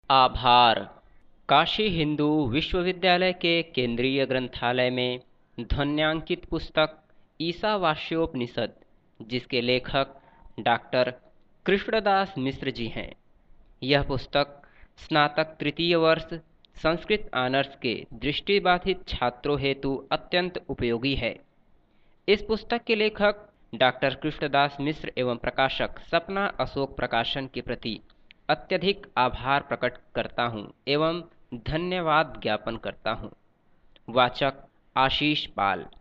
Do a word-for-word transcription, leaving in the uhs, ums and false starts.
आभार। काशी हिंदू विश्वविद्यालय के केंद्रीय ग्रंथालय में ध्वन्यांकित पुस्तक ईशावास्योपनिषद, जिसके लेखक डॉक्टर कृष्णदास मिश्र जी हैं। यह पुस्तक स्नातक तृतीय वर्ष संस्कृत ऑनर्स के दृष्टिबाधित छात्रों हेतु अत्यंत उपयोगी है। इस पुस्तक के लेखक डॉक्टर कृष्णदास मिश्र एवं प्रकाशक सपना अशोक प्रकाशन के प्रति अत्यधिक आभार प्रकट करता हूँ एवं धन्यवाद ज्ञापन करता हूँ। वाचक आशीष पाल।